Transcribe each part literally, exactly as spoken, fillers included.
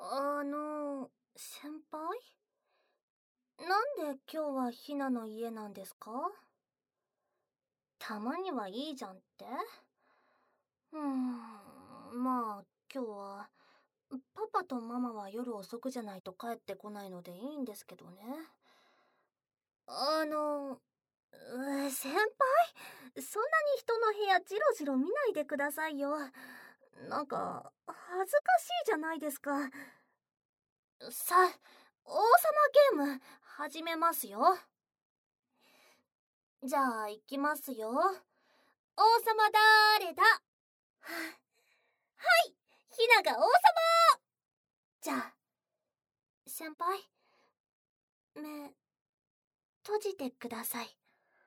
あの、先輩？なんで今日はひなの家なんですか？たまにはいいじゃんって？うーん、まあ、今日は、パパとママは夜遅くじゃないと帰ってこないのでいいんですけどね。あの、うー先輩、そんなに人の部屋じろじろ見ないでくださいよ。なんか、恥ずかしいじゃないですか。さ、王様ゲーム、始めますよ。じゃあ、行きますよ。王様だーれだ？は、はい、ひなが王様。じゃあ、先輩、目、閉じてください。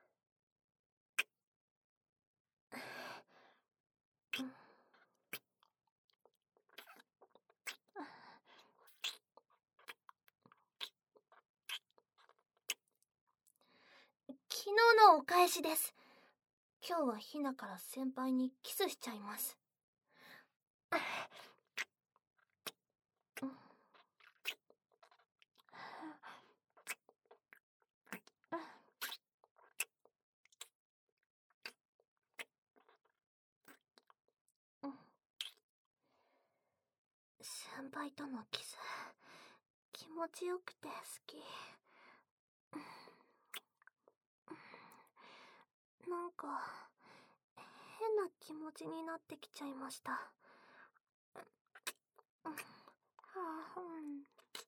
昨日のお返しです。今日はひなから先輩にキスしちゃいます。先輩とのキス、気持ちよくて好き。なんか、変な気持ちになってきちゃいました。はあ、うん。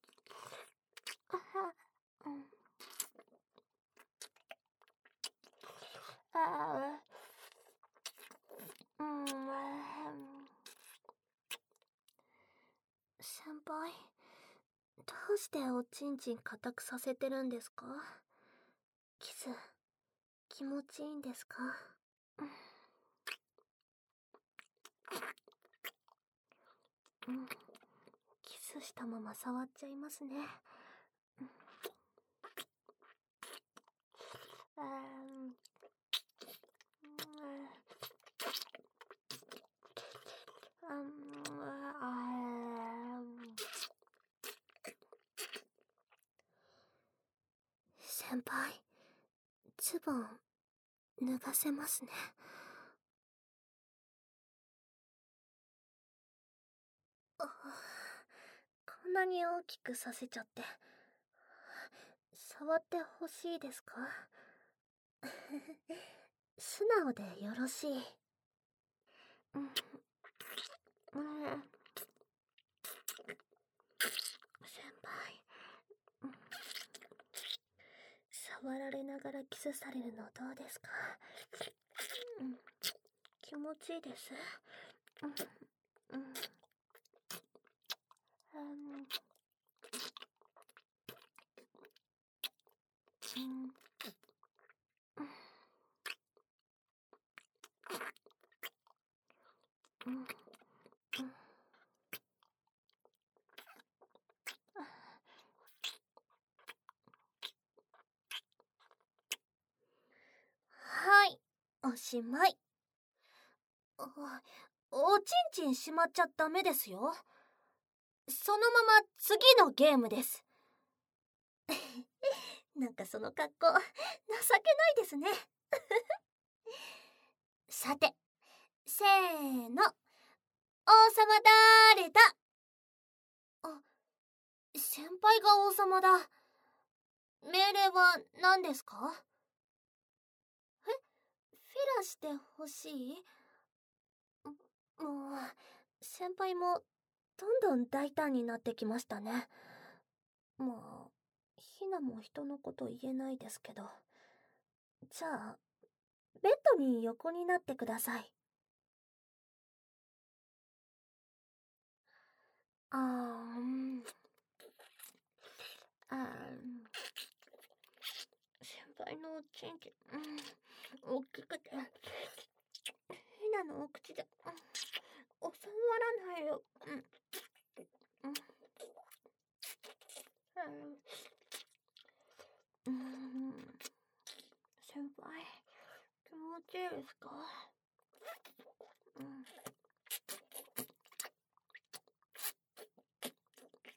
ああ、うん。先輩、どうしておちんちん固くさせてるんですか？キス、気持ちいいんですか？うん、キスしたまま触っちゃいますね。あー先輩、ズボン脱がせますね。あ、こんなに大きくさせちゃって触ってほしいですか？素直でよろしい。うん、うん、先輩、うん、触られながらキスされるのどうですか？うん、気持ちいいです。うん、うん、あの、うん、うん、うん。はい、おしまい。お、おちんちんしまっちゃダメですよ。そのまま次のゲームです。なんかその格好、情けないですね。さて、せーの。王様だーれだ？あ、先輩が王様だ。命令は何ですか？え、フェラしてほしい？もう、先輩もどんどん大胆になってきましたね。まあ、ひなも人のこと言えないですけど。じゃあ、ベッドに横になってください。あーん。あーん。先輩のおちんちん、うん、大きくて、ひなのお口で、うん、収まらないよ。うん。うん。うん。先輩、気持ちいいですか？うん。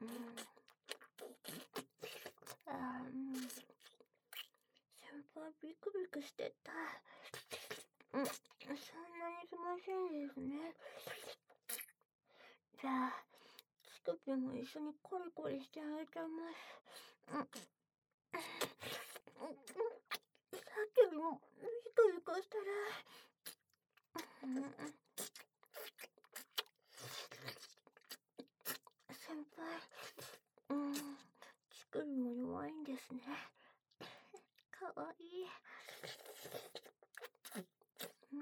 うんあー先輩ビクビクしてた。うん、そんなにしませんですね。じゃあ、チクピも一緒にコリコリしてあげちゃいます。うん、うん、さっきよりもビクビクしたら。うん、先輩、うん、チクビも弱いんですね。かわいい。うん、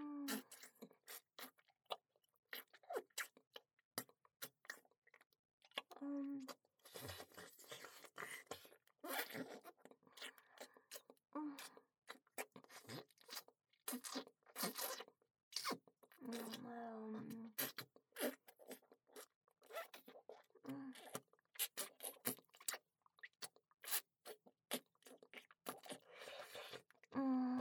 うん、うん、うん、うん、うん。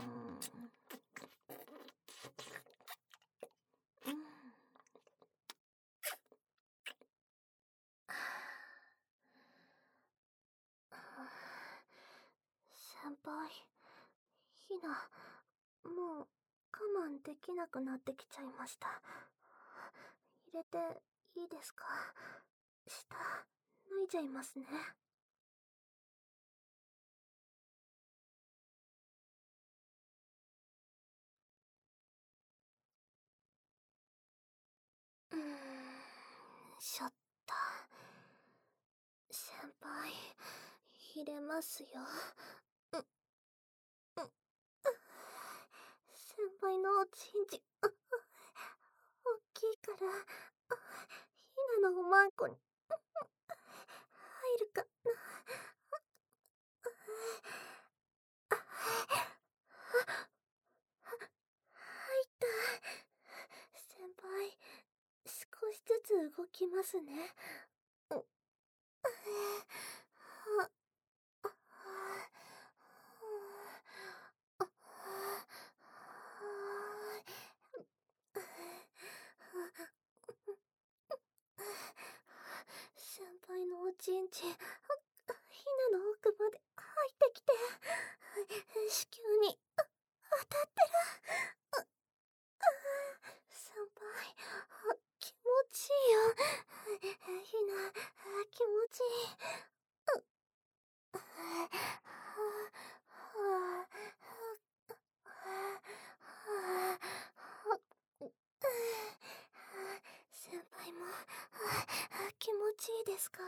先輩、ひな、もう我慢できなくなってきちゃいました。入れていいですか？下、脱いじゃいますね。うーん、しょった。先輩、入れますよ。う、う、先輩のおちんちん、大きいから、ひなのおまんこに入るかな。入った。先輩、少しずつ動きますね。う、はあ、先輩のおちんちん、ひなの奥まで入ってきて、子宮に当たってる。先輩、気持ちいいよ。ひな、気持ちいい。先輩も気持ちいいですか？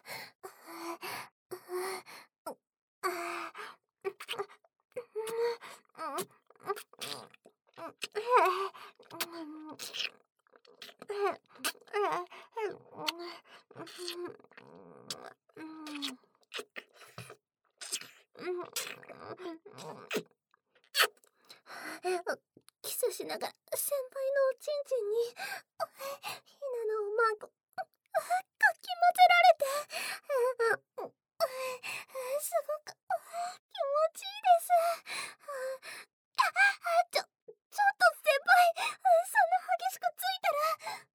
キスしながら先輩のおちんちんにひなのおまんこかき混ぜられて、すごく気持ちいいです。ちょ、ちょっと先輩、そんな激しくついたら。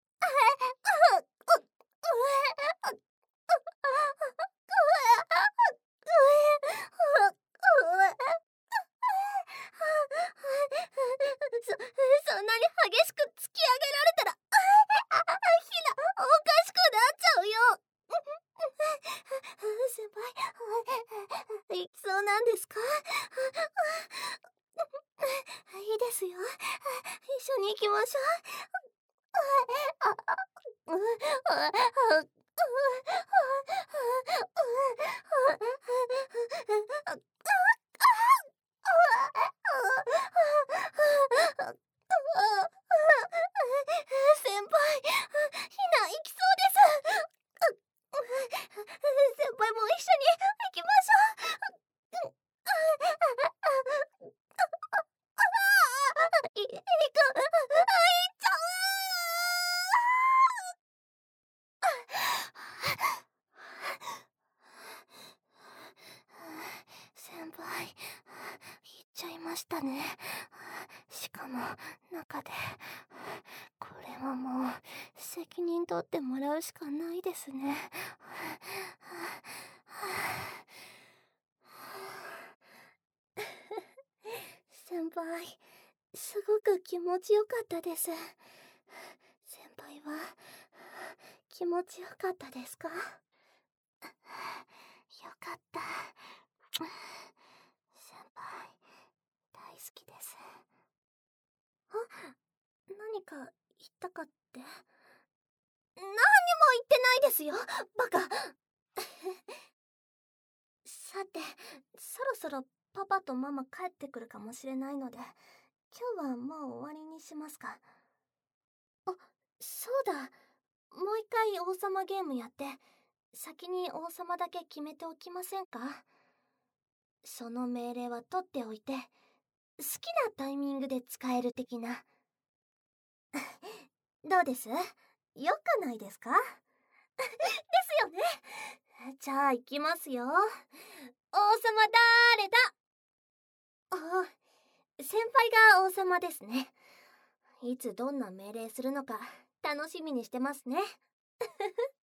そ、そんなに激しく突き上げられたら、ひな、おかしくなっちゃうよ。先輩、いきそうなんですか？いいですよ。一緒に行きましょう。先輩、ひな行きそうです。先輩も一緒に行きましょう。い、行く、行っちゃう。先輩、行っちゃいましたね。しかも中で。これはもう責任取ってもらうしかないですね。 すごく気持ちよかったです。先輩は気持ちよかったですか？よかった。先輩大好きです。あ、何か言ったかって？何にも言ってないですよ、バカ。さて、そろそろパパとママ帰ってくるかもしれないので、今日はもう終わりにしますか。あ、そうだ。もう一回王様ゲームやって、先に王様だけ決めておきませんか？その命令は取っておいて、好きなタイミングで使える的な。どうです？よくないですか？ですよね。じゃあ行きますよ。王様だーれだ？あ、先輩が王様ですね。いつどんな命令するのか楽しみにしてますね。